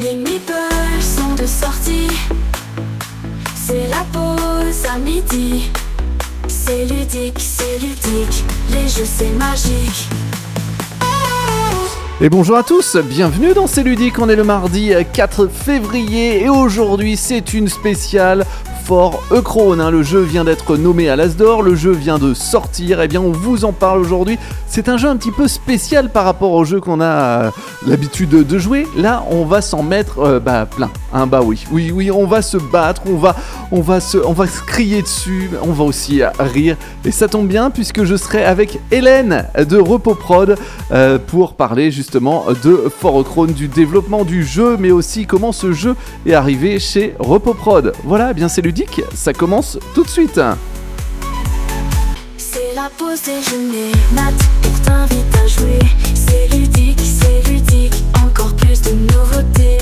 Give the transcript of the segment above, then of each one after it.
Les meeples sont de sortie. C'est la pause à midi. C'est ludique, les jeux c'est magique. Et bonjour à tous, bienvenue dans C'est Ludique, on est le mardi 4 février et aujourd'hui c'est une spéciale For a Crown, le jeu vient d'être nommé à l'As d'Or, le jeu vient de sortir, et bien on vous en parle aujourd'hui. C'est un jeu un petit peu spécial par rapport au jeu qu'on a l'habitude de jouer. Là on va s'en mettre plein, oui, on va se battre, on va se crier dessus, on va aussi rire, et ça tombe bien puisque je serai avec Hélène de RepoProd pour parler justement de For a Crown, du développement du jeu, mais aussi comment ce jeu est arrivé chez RepoProd. Voilà, eh bien c'est ludique, ça commence tout de suite. C'est la pause déjeuner, Nat, pour t'invite à jouer. C'est ludique, encore plus de nouveautés.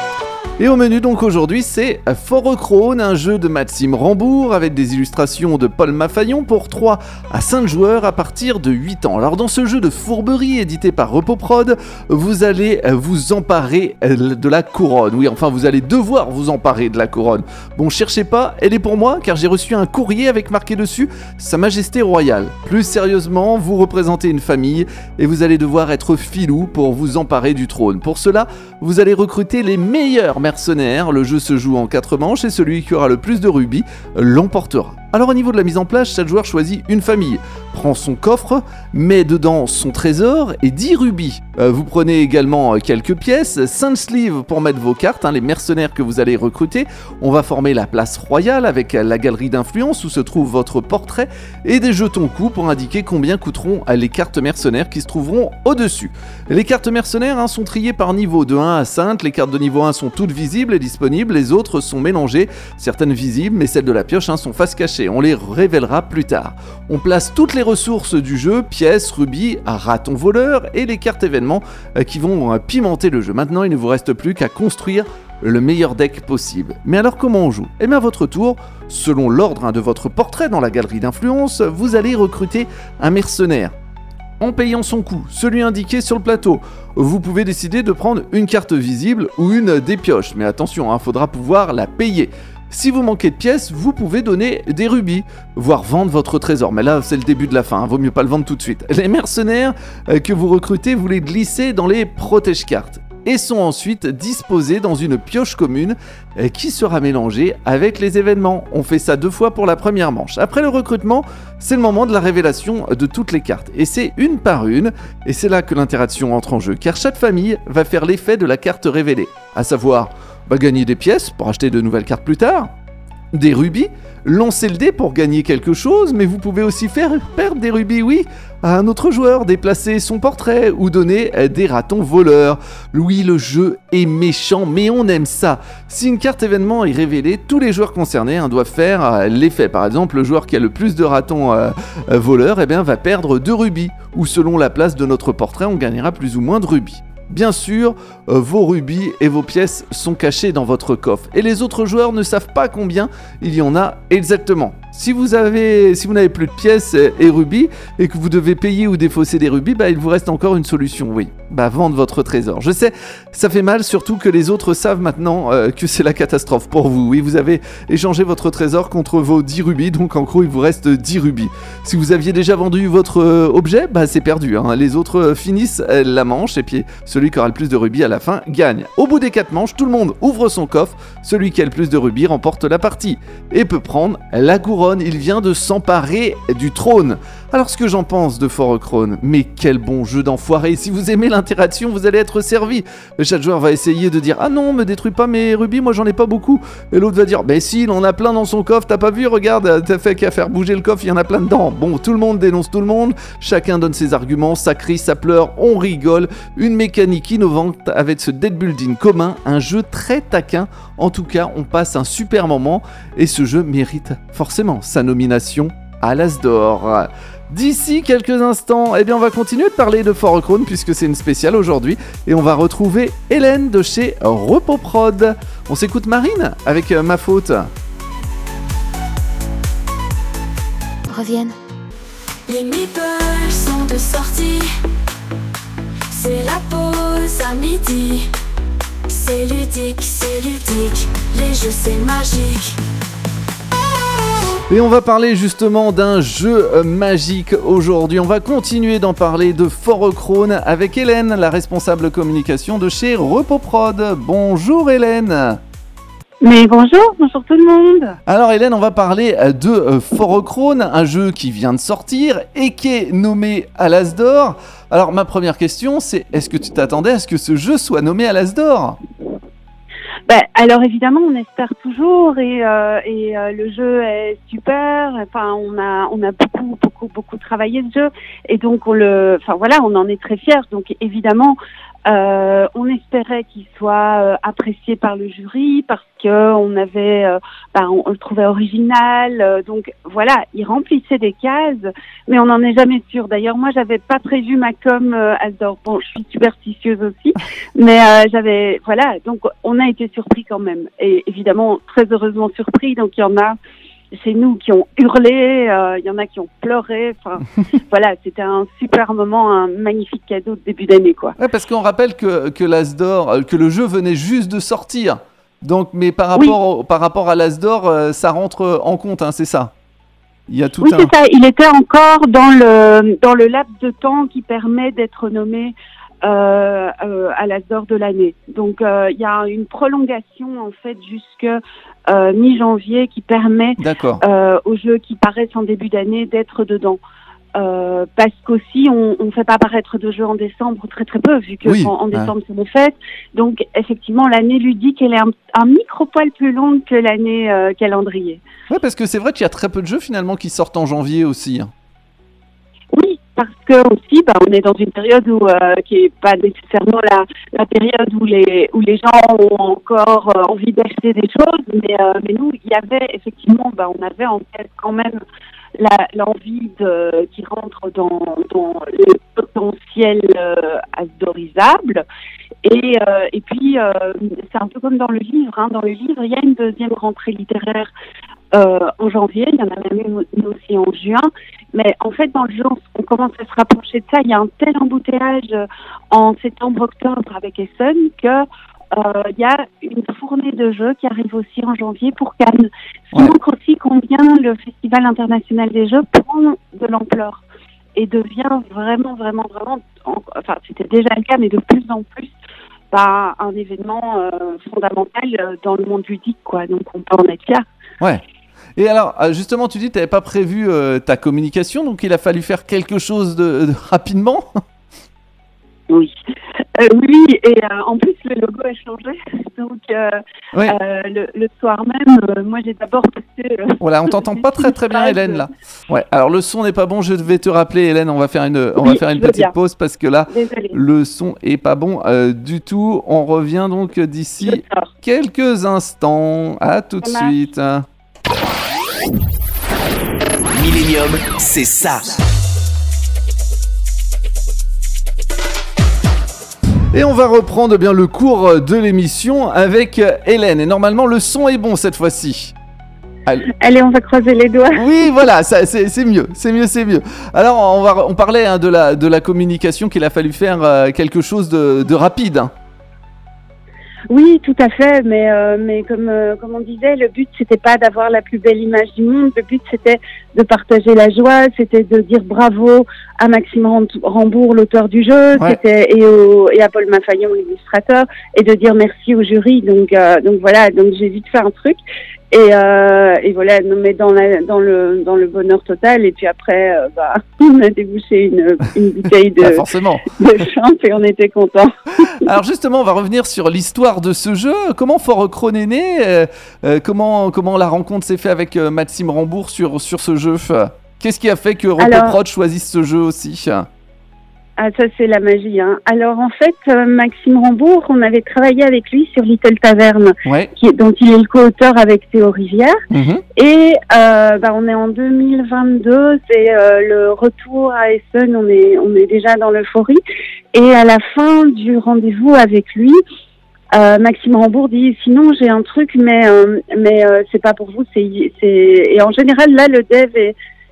Et au menu donc aujourd'hui c'est For a Crown, un jeu de Maxime Rambourg avec des illustrations de Paul Maffaillon pour 3 à 5 joueurs à partir de 8 ans. Alors dans ce jeu de fourberie édité par RepoProd, vous allez vous emparer de la couronne. Oui, enfin vous allez devoir vous emparer de la couronne. Bon, cherchez pas, elle est pour moi car j'ai reçu un courrier avec marqué dessus Sa Majesté Royale. Plus sérieusement, vous représentez une famille et vous allez devoir être filou pour vous emparer du trône. Pour cela, vous allez recruter les meilleurs mercenaires. Le jeu se joue en 4 manches et celui qui aura le plus de rubis l'emportera. Alors au niveau de la mise en place, chaque joueur choisit une famille, prend son coffre, met dedans son trésor et 10 rubis. Vous prenez également quelques pièces, 5 sleeves pour mettre vos cartes, les mercenaires que vous allez recruter. On va former la place royale avec la galerie d'influence où se trouve votre portrait et des jetons coups pour indiquer combien coûteront les cartes mercenaires qui se trouveront au-dessus. Les cartes mercenaires sont triées par niveau de 1 à 5, les cartes de niveau 1 sont toutes visibles et disponibles, les autres sont mélangées, certaines visibles mais celles de la pioche sont face cachée. On les révélera plus tard. On place toutes les ressources du jeu, pièces, rubis, ratons voleurs et les cartes événements qui vont pimenter le jeu. Maintenant, il ne vous reste plus qu'à construire le meilleur deck possible. Mais alors comment on joue ? Eh bien à votre tour, selon l'ordre de votre portrait dans la galerie d'influence, vous allez recruter un mercenaire. En payant son coût, celui indiqué sur le plateau. Vous pouvez décider de prendre une carte visible ou une des pioches. Mais attention, faudra pouvoir la payer. Si vous manquez de pièces, vous pouvez donner des rubis, voire vendre votre trésor. Mais là, c'est le début de la fin, vaut mieux pas le vendre tout de suite. Les mercenaires que vous recrutez, vous les glissez dans les protège-cartes et sont ensuite disposés dans une pioche commune qui sera mélangée avec les événements. On fait ça 2 fois pour la première manche. Après le recrutement, c'est le moment de la révélation de toutes les cartes. Et c'est une par une, et c'est là que l'interaction entre en jeu, car chaque famille va faire l'effet de la carte révélée, à savoir gagner des pièces pour acheter de nouvelles cartes plus tard, des rubis, lancer le dé pour gagner quelque chose, mais vous pouvez aussi faire perdre des rubis, oui, à un autre joueur, déplacer son portrait ou donner des ratons voleurs. Oui, le jeu est méchant, mais on aime ça. Si une carte événement est révélée, tous les joueurs concernés doivent faire l'effet. Par exemple, le joueur qui a le plus de ratons voleurs va perdre 2 rubis, ou selon la place de notre portrait, on gagnera plus ou moins de rubis. Bien sûr, vos rubis et vos pièces sont cachés dans votre coffre et les autres joueurs ne savent pas combien il y en a exactement. Si vous n'avez plus de pièces et rubis et que vous devez payer ou défausser des rubis, il vous reste encore une solution, oui. Vendre votre trésor. Je sais, ça fait mal, surtout que les autres savent maintenant que c'est la catastrophe pour vous. Oui, vous avez échangé votre trésor contre vos 10 rubis, donc en gros il vous reste 10 rubis. Si vous aviez déjà vendu votre objet, c'est perdu. Les autres finissent la manche et puis celui qui aura le plus de rubis à la fin gagne. Au bout des 4 manches, tout le monde ouvre son coffre, celui qui a le plus de rubis remporte la partie et peut prendre la couronne. Il vient de s'emparer du trône. Alors ce que j'en pense de For a Crown, mais quel bon jeu d'enfoiré. Si vous aimez l'interaction, vous allez être servi. Chaque joueur va essayer de dire « Ah non, me détruis pas mes rubis, moi j'en ai pas beaucoup ». Et l'autre va dire « Si, il en a plein dans son coffre, t'as pas vu, regarde, t'as fait qu'à faire bouger le coffre, il y en a plein dedans ». Bon, tout le monde dénonce tout le monde, chacun donne ses arguments, ça crie, ça pleure, on rigole. Une mécanique innovante avec ce deck building commun, un jeu très taquin. En tout cas, on passe un super moment et ce jeu mérite forcément sa nomination à l'As d'Or. D'ici quelques instants, on va continuer de parler de For a Crown puisque c'est une spéciale aujourd'hui et on va retrouver Hélène de chez RepoProd. On s'écoute Marine avec Ma Faute. Reviennent. Les meeples sont de sortie. C'est la pause à midi. c'est ludique, les jeux c'est magique. Et on va parler justement d'un jeu magique aujourd'hui. On va continuer d'en parler de Forochrone avec Hélène, la responsable communication de chez Repoprod. Bonjour Hélène. Mais bonjour tout le monde. Alors Hélène, on va parler de Forochrone, un jeu qui vient de sortir et qui est nommé à l'As d'Or. Alors ma première question, c'est est-ce que tu t'attendais à ce que ce jeu soit nommé à l'As d'Or ? Alors évidemment, on espère toujours et le jeu est super. Enfin, on a beaucoup travaillé ce jeu et donc on en est très fiers. Donc évidemment, on espérait qu'il soit apprécié par le jury parce que on le trouvait original. Donc voilà, il remplissait des cases, mais on n'en est jamais sûr. D'ailleurs, moi, j'avais pas prévu ma com As d'Or. Bon, je suis superstitieuse aussi, mais donc on a été surpris quand même. Et évidemment, très heureusement surpris. Donc il y en a chez nous qui ont hurlé, il y en a qui ont pleuré. Enfin, voilà, c'était un super moment, un magnifique cadeau de début d'année, quoi. Ouais, parce qu'on rappelle que l'As d'Or, que le jeu venait juste de sortir. Donc, mais par rapport à l'As d'Or, ça rentre en compte, hein, c'est ça. Il y a tout c'est ça. Il était encore dans le laps de temps qui permet d'être nommé à l'As d'Or de l'année. Donc il y a une prolongation en fait jusque mi-janvier qui permet aux jeux qui paraissent en début d'année d'être dedans. Parce qu'aussi on fait pas apparaître de jeux en décembre très peu vu que en décembre c'est les fêtes. Donc effectivement l'année ludique elle est un micro-poil plus longue que l'année calendrier. Ouais, parce que c'est vrai qu'il y a très peu de jeux finalement qui sortent en janvier aussi. Hein. Oui, parce que aussi, on est dans une période qui est pas nécessairement la période où les gens ont encore envie d'acheter des choses, mais nous, il y avait effectivement, on avait en tête quand même l'envie qui rentre dans le potentiel asdorisable. Et puis, c'est un peu comme dans le livre. Hein. Dans le livre, il y a une deuxième rentrée littéraire en janvier, il y en a même une aussi en juin, mais en fait dans le jeu on commence à se rapprocher de ça. Il y a un tel embouteillage en septembre-octobre avec Essen que il y a une fournée de jeux qui arrive aussi en janvier pour Cannes. Ce qui montre aussi combien le Festival international des jeux prend de l'ampleur et devient vraiment, c'était déjà le cas, mais de plus en plus un événement fondamental dans le monde ludique, quoi. Donc on peut en être fier. Ouais. Et alors, justement, tu dis que tu n'avais pas prévu ta communication, donc il a fallu faire quelque chose de rapidement. Oui, et en plus le logo a changé, donc le soir même, moi j'ai d'abord posté... Voilà, on t'entend pas très bien Hélène là. Ouais, alors le son n'est pas bon, je vais te rappeler Hélène, on va faire une petite pause parce que là, le son est pas bon du tout. On revient donc d'ici quelques instants, à tout de suite. Millennium, c'est ça. Et on va reprendre bien le cours de l'émission avec Hélène. Et normalement, le son est bon cette fois-ci. Allez, on va croiser les doigts. Oui, voilà, c'est mieux. Alors, on parlait de la communication qu'il a fallu faire quelque chose de rapide. Hein. Oui, tout à fait, mais comme on disait, le but c'était pas d'avoir la plus belle image du monde, le but c'était de partager la joie, c'était de dire bravo à Maxime Rambourg, l'auteur du jeu, et à Paul Mafayon, l'illustrateur, et de dire merci au jury. Donc voilà, donc j'ai vite fait un truc. Et voilà, mais dans le bonheur total. Et puis après, on a débouché une bouteille de champ et on était contents. Alors justement, on va revenir sur l'histoire de ce jeu. Comment Forochrone est né comment la rencontre s'est faite avec Maxime Rambourg sur ce jeu? Qu'est-ce qui a fait que Repoprod choisisse ce jeu aussi? Ah, ça c'est la magie, hein. Alors en fait, Maxime Rambourg, on avait travaillé avec lui sur Little Tavern, dont il est le co-auteur avec Théo Rivière. Et on est en 2022, c'est le retour à Essen, on est déjà dans l'euphorie. Et à la fin du rendez-vous avec lui, Maxime Rambourg dit sinon j'ai un truc, mais c'est pas pour vous, et en général là le dev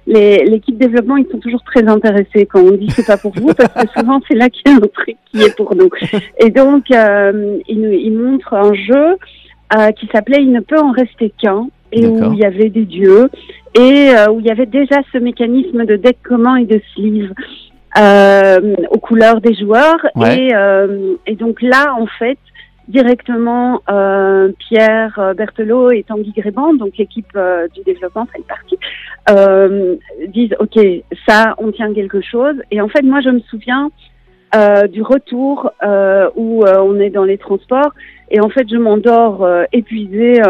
l'équipe développement, ils sont toujours très intéressés quand on dit c'est pas pour vous, parce que souvent c'est là qu'il y a un truc qui est pour nous. Et donc, ils montrent un jeu qui s'appelait Il ne peut en rester qu'un, et où il y avait des dieux, et où il y avait déjà ce mécanisme de deck commun et de sleeve aux couleurs des joueurs. Et donc là, en fait, directement, Pierre Berthelot et Tanguy Gréban, donc l'équipe du développement, c'est une partie, disent ok, ça, on tient quelque chose. Et en fait, moi, je me souviens du retour où on est dans les transports, et en fait, je m'endors épuisée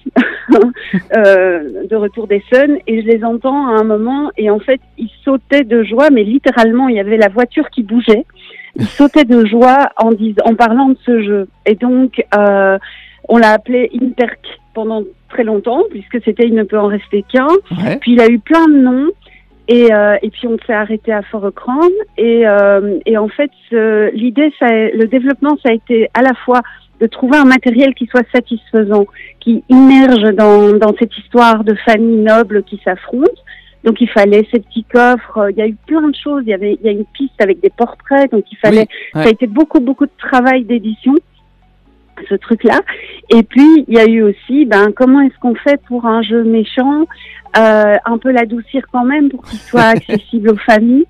de retour d'Essonne, et je les entends à un moment, et en fait, ils sautaient de joie, mais littéralement, il y avait la voiture qui bougeait. Ils sautaient de joie en parlant de ce jeu. Et donc, on l'a appelé Interc pendant très longtemps, puisque c'était Il ne peut en rester qu'un. Ouais. Puis il a eu plein de noms. Et puis on s'est arrêté à Fort-Ocran. Et en fait, l'idée, le développement, ça a été à la fois de trouver un matériel qui soit satisfaisant, qui immerge dans cette histoire de familles nobles qui s'affrontent. Donc il fallait ces petits coffres, il y a eu plein de choses, il y a une piste avec des portraits, donc il fallait, ça a été beaucoup de travail d'édition, ce truc-là. Et puis il y a eu aussi, comment est-ce qu'on fait pour un jeu méchant, un peu l'adoucir quand même pour qu'il soit accessible aux familles.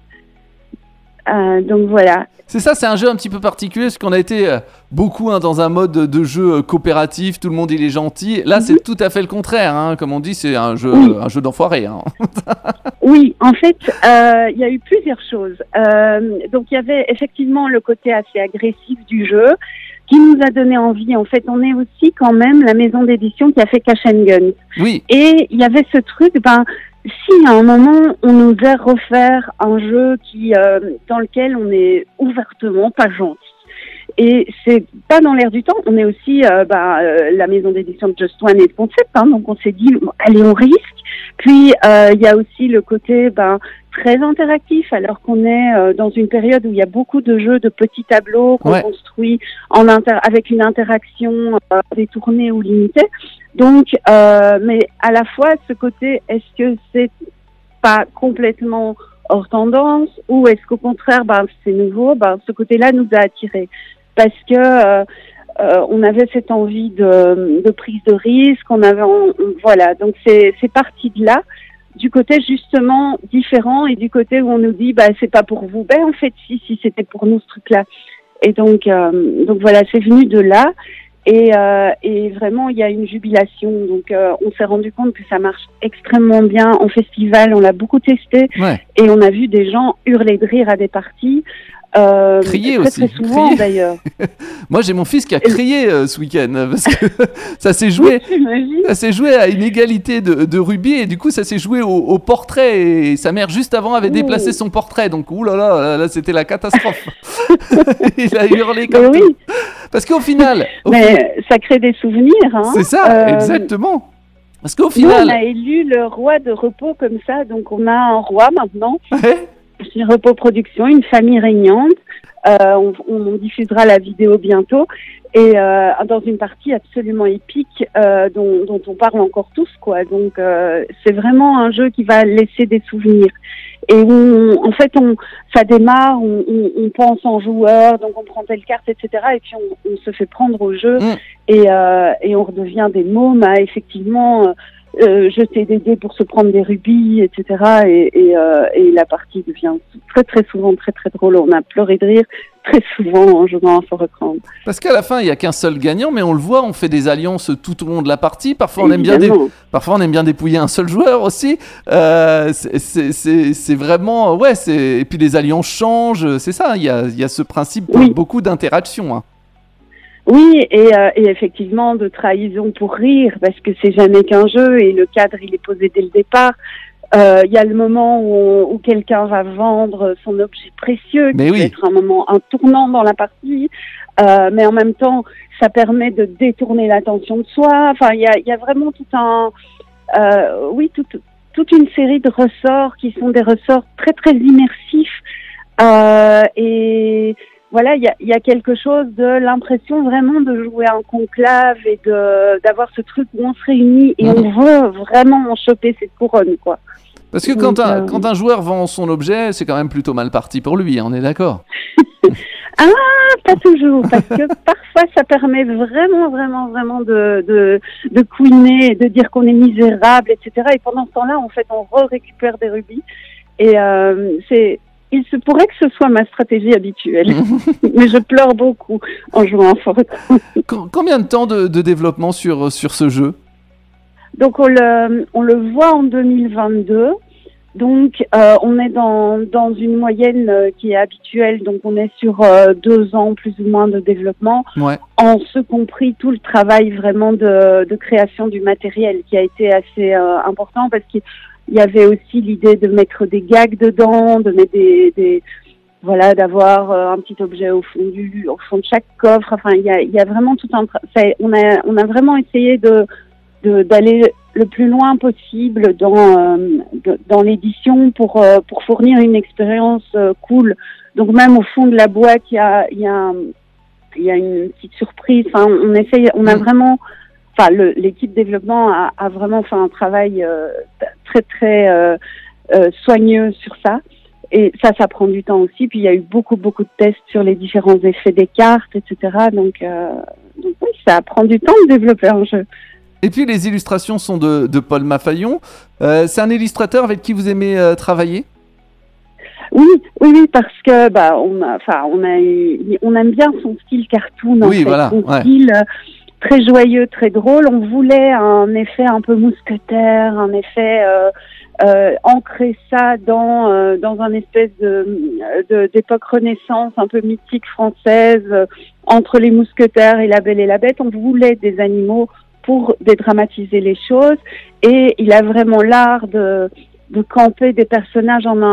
Donc voilà. C'est ça, c'est un jeu un petit peu particulier parce qu'on a été beaucoup dans un mode de jeu coopératif, tout le monde il est gentil. Là, c'est tout à fait le contraire, hein. Comme on dit, c'est un jeu d'enfoiré. Hein. Oui, en fait, il y a eu plusieurs choses. Donc il y avait effectivement le côté assez agressif du jeu qui nous a donné envie. En fait, on est aussi quand même la maison d'édition qui a fait Cash and Guns. Oui. Et il y avait ce truc, si à un moment on nous a refaire un jeu dans lequel on est ouvertement pas gentil, et c'est pas dans l'air du temps, on est aussi la maison d'édition de Just One et de Concept, donc on s'est dit allez, on risque. Puis il y a aussi le côté très interactif, alors qu'on est dans une période où il y a beaucoup de jeux de petits tableaux qu'on construit avec une interaction détournée ou limitée. Donc, mais à la fois, ce côté, est-ce que c'est pas complètement hors tendance, ou est-ce qu'au contraire, c'est nouveau, ce côté-là nous a attirés. Parce que on avait cette envie de prise de risque, voilà. Donc c'est parti de là, du côté justement différent, et du côté où on nous dit c'est pas pour vous. En fait si c'était pour nous ce truc-là. Et donc voilà, c'est venu de là. Et vraiment, il y a une jubilation. Donc, on s'est rendu compte que ça marche extrêmement bien en festival. On l'a beaucoup testé, et on a vu des gens hurler de rire à des parties. Crier très, aussi. Très souvent, crier. D'ailleurs. Moi, j'ai mon fils qui a crié ce week-end parce que ça s'est joué. Ça s'est joué à une égalité de rugby, et du coup, ça s'est joué au portrait. Et sa mère, juste avant, avait déplacé son portrait. Donc, là, c'était la catastrophe. Il a hurlé comme tout. Parce qu'au final... ça crée des souvenirs. Hein. C'est ça, exactement. Parce qu'au final... Nous, on a élu le roi de repos comme ça. Donc, on a un roi maintenant. Chez Repos Production, une famille régnante. On diffusera la vidéo bientôt. Et dans une partie absolument épique dont on parle encore tous, quoi. Donc, c'est vraiment un jeu qui va laisser des souvenirs. Et en fait, ça démarre, on pense en joueur, donc on prend telle carte, etc. Et puis on se fait prendre au jeu, et on redevient des mômes à effectivement jeter des dés pour se prendre des rubis, etc. Et la partie devient très très souvent très très drôle. On a pleuré de rire très souvent en jouant à Fort-Ocran. Parce qu'à la fin, il n'y a qu'un seul gagnant, mais on le voit, on fait des alliances tout au long de la partie. Parfois, on aime bien dépouiller un seul joueur aussi. C'est vraiment... et puis les alliances changent, c'est ça, il y a ce principe de beaucoup d'interactions. Hein. Oui, et effectivement, de trahison pour rire, parce que c'est jamais qu'un jeu, et le cadre, il est posé dès le départ. Il y a le moment où quelqu'un va vendre son objet précieux, qui peut être un tournant dans la partie, mais en même temps, ça permet de détourner l'attention de soi. Enfin, il y a vraiment toute une série de ressorts qui sont des ressorts très très immersifs, et voilà, il y a quelque chose de l'impression vraiment de jouer un conclave, et d'avoir ce truc où on se réunit et on veut vraiment en choper cette couronne, quoi. Parce que quand un joueur vend son objet, c'est quand même plutôt mal parti pour lui, on est d'accord? Ah, pas toujours, parce que parfois ça permet vraiment de couiner, de dire qu'on est misérable, etc. Et pendant ce temps-là, en fait, on récupère des rubis. Et il se pourrait que ce soit ma stratégie habituelle, mais je pleure beaucoup en jouant à Fortran. Combien de temps de développement sur ce jeu? Donc on le voit en 2022. Donc, on est dans une moyenne qui est habituelle. Donc, on est sur 2 ans plus ou moins de développement, en ce compris tout le travail vraiment de création du matériel qui a été assez important parce qu'il y avait aussi l'idée de mettre des gags dedans, de mettre voilà, d'avoir un petit objet au fond de chaque coffre. Enfin, il y a vraiment tout un on a vraiment essayé d'aller le plus loin possible dans l'édition pour fournir une expérience cool. Donc même au fond de la boîte, il y a une petite surprise. Enfin, on a vraiment, enfin l'équipe développement a vraiment fait un travail très soigneux sur ça. Et ça prend du temps aussi. Puis il y a eu beaucoup de tests sur les différents effets des cartes, etc. Donc oui, ça prend du temps de développer un jeu. Et puis les illustrations sont de Paul Mafayon. C'est un illustrateur avec qui vous aimez travailler? Oui, parce que on aime bien son style cartoon. Son style très joyeux, très drôle. On voulait un effet un peu mousquetaire, un effet ancrer ça dans un espèce d'époque Renaissance un peu mythique française, entre les mousquetaires et La Belle et la Bête. On voulait des animaux pour dédramatiser les choses, et il a vraiment l'art de camper des personnages en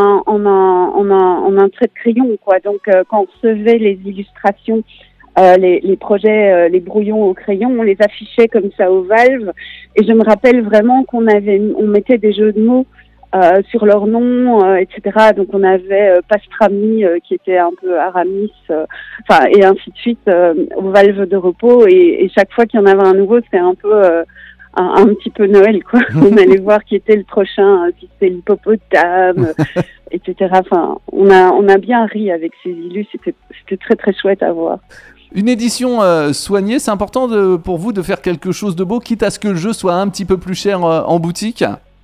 un trait de crayon, quoi. Donc quand on recevait les illustrations, les projets, les brouillons au crayon, on les affichait comme ça au Valve, et je me rappelle vraiment qu'on mettait des jeux de mots sur leur nom, etc. Donc on avait Pastrami qui était un peu Aramis, et ainsi de suite au Valve de repos, et chaque fois qu'il y en avait un nouveau, c'était un peu un petit peu Noël, quoi. On allait voir qui était le prochain, si c'était l'hippopotame, etc. Enfin, on a bien ri avec ces illus, c'était très chouette à voir. Une édition soignée, c'est important pour vous de faire quelque chose de beau, quitte à ce que le jeu soit un petit peu plus cher en boutique?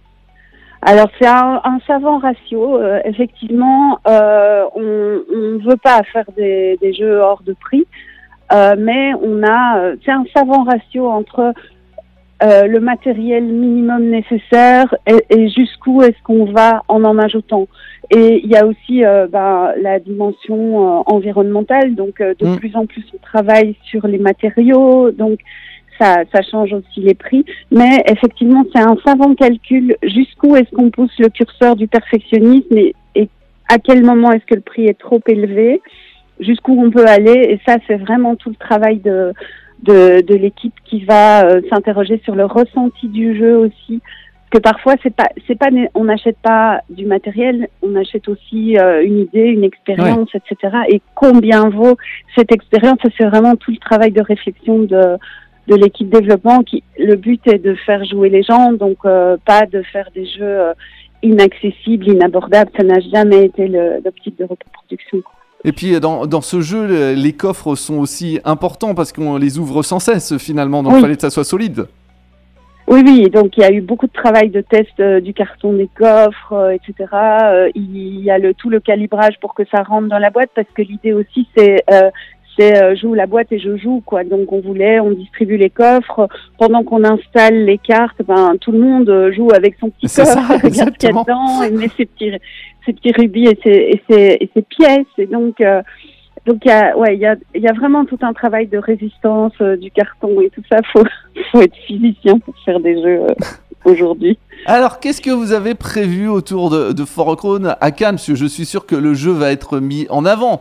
Alors c'est un savant ratio, effectivement. On ne veut pas faire des jeux hors de prix, mais c'est un savant ratio entre le matériel minimum nécessaire et jusqu'où est-ce qu'on va en ajoutant. Et il y a aussi la dimension environnementale, donc de plus en plus on travaille sur les matériaux, donc ça change aussi les prix, mais effectivement c'est un savant calcul jusqu'où est-ce qu'on pousse le curseur du perfectionnisme et à quel moment est-ce que le prix est trop élevé, jusqu'où on peut aller, et ça c'est vraiment tout le travail de l'équipe qui va s'interroger sur le ressenti du jeu aussi, parce que parfois on n'achète pas du matériel, on achète aussi une idée, une expérience, etc. Et combien vaut cette expérience? C'est vraiment tout le travail de réflexion de l'équipe développement le but est de faire jouer les gens, donc pas de faire des jeux inaccessibles, inabordables. Ça n'a jamais été l'optique de reproduction. Et puis dans ce jeu, les coffres sont aussi importants parce qu'on les ouvre sans cesse finalement, donc il fallait que ça soit solide. Oui, donc il y a eu beaucoup de travail de test du carton des coffres, etc. Il y a tout le calibrage pour que ça rentre dans la boîte, parce que l'idée aussi c'est joue la boîte et je joue, quoi. Donc on distribue les coffres pendant qu'on installe les cartes. Tout le monde joue avec son petit coffre, regarde ce qu'il y a dedans et met ses petits rubis et ses pièces. Et donc il y a vraiment tout un travail de résistance du carton et tout ça. Faut être physicien pour faire des jeux aujourd'hui. Alors, qu'est-ce que vous avez prévu autour de Fortran à Cannes? Parce que je suis sûr que le jeu va être mis en avant.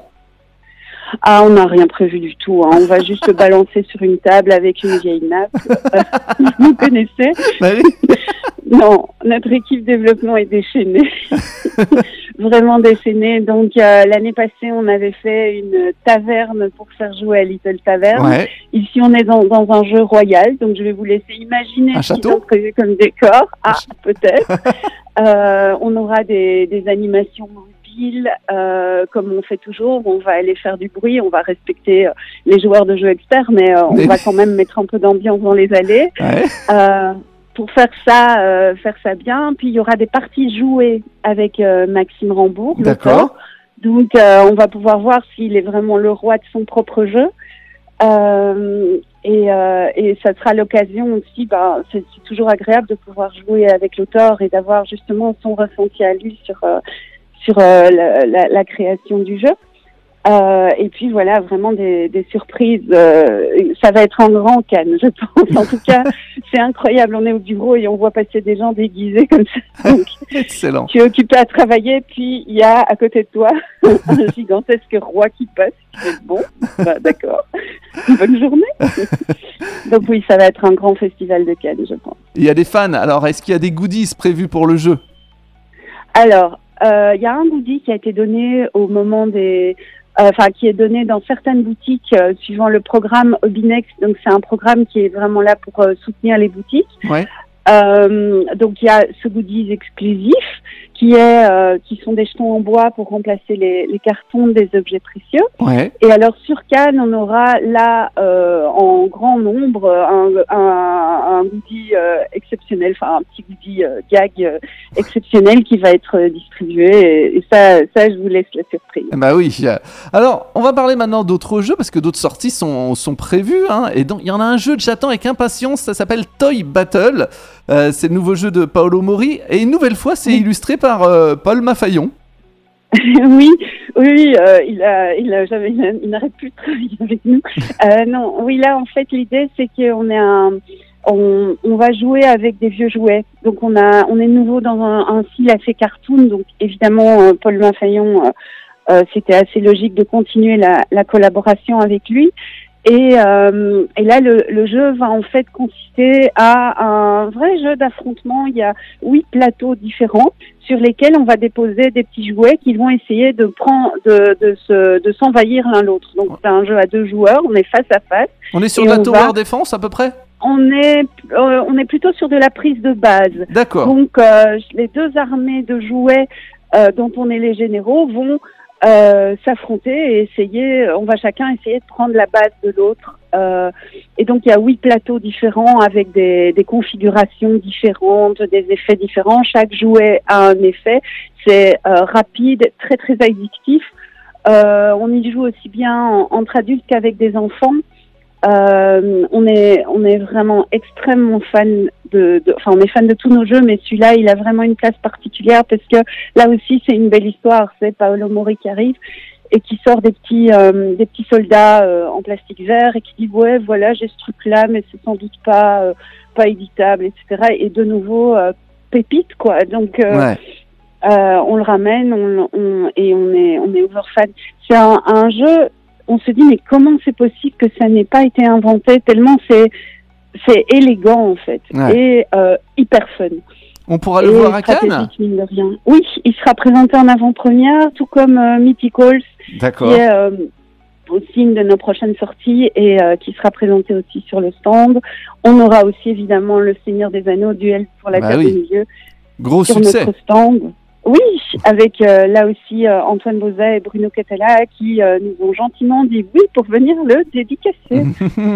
Ah, on n'a rien prévu du tout, hein. On va juste le balancer sur une table avec une vieille nappe. Vous connaissez? Bah oui. Non, notre équipe développement est déchaînée. Vraiment déchaînée. Donc, l'année passée, on avait fait une taverne pour faire jouer à Little Taverne. Ouais. Ici, on est dans un jeu royal. Donc, je vais vous laisser imaginer ce qu'ils ont prévu comme décor. Ah, peut-être. On aura des animations mobiles, comme on fait toujours. On va aller faire du bruit, on va respecter les joueurs de jeux experts, mais on va quand même mettre un peu d'ambiance dans les allées. Ouais. Pour faire ça bien. Puis il y aura des parties jouées avec Maxime Rambourg, l'auteur. Donc on va pouvoir voir s'il est vraiment le roi de son propre jeu. Et ça sera l'occasion aussi, c'est toujours agréable de pouvoir jouer avec l'auteur et d'avoir justement son ressenti à lui sur la création du jeu. Et puis voilà, vraiment des surprises. Ça va être un grand Cannes, je pense. En tout cas, c'est incroyable. On est au bureau et on voit passer des gens déguisés comme ça. Donc, excellent. Tu es occupé à travailler, puis il y a à côté de toi un gigantesque roi qui passe. Tu fais bon, d'accord. Bonne journée. Donc oui, ça va être un grand festival de Cannes, je pense. Il y a des fans. Alors, est-ce qu'il y a des goodies prévus pour le jeu ? Alors, il y a un goodie qui a été donné au moment qui est donné dans certaines boutiques suivant le programme Hobbynext. Donc c'est un programme qui est vraiment là pour soutenir les boutiques. Ouais. Donc il y a ce goodies exclusif qui sont des jetons en bois pour remplacer les cartons des objets précieux. Ouais. Et alors sur Cannes, on aura là en grand nombre un goodie exceptionnel, enfin un petit goodie gag exceptionnel qui va être distribué. Et ça je vous laisse la surprise. Bah oui. Alors on va parler maintenant d'autres jeux parce que d'autres sorties sont prévues. Hein, et donc il y en a un jeu que j'attends avec impatience. Ça s'appelle Toy Battle. C'est le nouveau jeu de Paolo Mori et une nouvelle fois c'est illustré par Paul Mafayon. Oui, il n'arrête plus de travailler avec nous. Non, oui, là en fait l'idée c'est qu'on on va jouer avec des vieux jouets. Donc on est nouveau dans un style assez cartoon. Donc évidemment Paul Mafayon, c'était assez logique de continuer la collaboration avec lui. Et là, le jeu va en fait consister à un vrai jeu d'affrontement. Il y a 8 plateaux différents sur lesquels on va déposer des petits jouets qui vont essayer de s'envahir l'un l'autre. Donc c'est un jeu à 2 joueurs, on est face à face. On est sur de la tower défense à peu près ? On est plutôt sur de la prise de base. D'accord. Donc les 2 armées de jouets dont on est les généraux vont s'affronter et on va chacun essayer de prendre la base de l'autre. Et donc il y a 8 plateaux différents avec des configurations différentes, des effets différents. Chaque jouet a un effet. C'est rapide, très très addictif. On y joue aussi bien entre adultes qu'avec des enfants. On est vraiment extrêmement fan on est fan de tous nos jeux, mais celui-là, il a vraiment une place particulière parce que là aussi, c'est une belle histoire. C'est Paolo Mori qui arrive et qui sort des petits soldats en plastique vert et qui dit ouais, voilà, j'ai ce truc-là, mais c'est sans doute pas éditable, etc. Et de nouveau, pépite quoi. Donc on le ramène, on est over fan. C'est un jeu. On se dit mais comment c'est possible que ça n'ait pas été inventé tellement c'est élégant en fait et hyper fun. On pourra le voir à Cannes. Mine de rien. Oui, il sera présenté en avant-première, tout comme Mythicals, qui est aussi une de nos prochaines sorties et qui sera présenté aussi sur le stand. On aura aussi évidemment le Seigneur des Anneaux, Duel pour la Terre du Milieu. Gros sur succès. Notre stand. Oui, avec là aussi Antoine Bozat et Bruno Catala qui nous ont gentiment dit oui pour venir le dédicacer.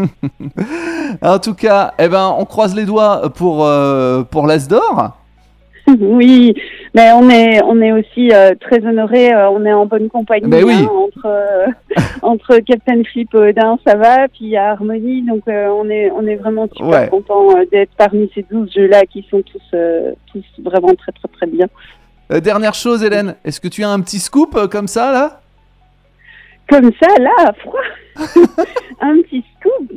En tout cas, on croise les doigts pour l'Asdor. Oui, mais on est aussi très honorés. On est en bonne compagnie entre Captain Flip Odin, ça va, puis il y a Harmonie, donc on est vraiment super contents d'être parmi ces 12 jeux-là qui sont tous vraiment très très très bien. Dernière chose, Hélène, est-ce que tu as un petit scoop comme ça, là ? Comme ça, là, à froid. Un petit scoop.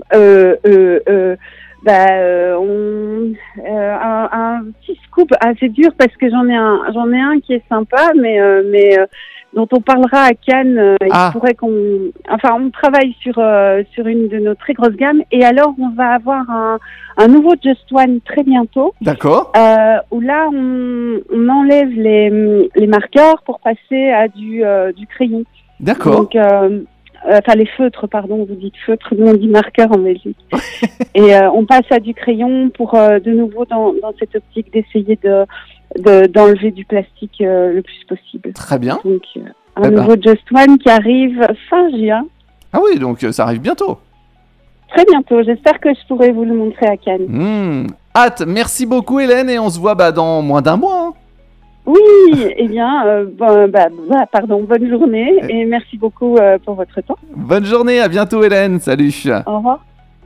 Un petit scoop assez dur parce que j'en ai un qui est sympa, mais dont on parlera à Cannes. Il pourrait on travaille sur une de nos très grosses gammes et alors on va avoir un nouveau Just One très bientôt. D'accord. Où là on enlève les marqueurs pour passer à du crayon. D'accord. Donc les feutres, pardon, vous dites feutre, nous on dit marqueur en Belgique. Et on passe à du crayon pour de nouveau dans cette optique d'essayer de d'enlever du plastique le plus possible. Très bien. Donc, un nouveau Just One qui arrive fin juin. Ah oui, donc ça arrive bientôt. Très bientôt. J'espère que je pourrai vous le montrer à Cannes. Hâte. Merci beaucoup, Hélène, et on se voit dans moins d'un mois. Hein. Oui, eh bien, bonne journée et merci beaucoup pour votre temps. Bonne journée, à bientôt, Hélène. Salut. Au revoir.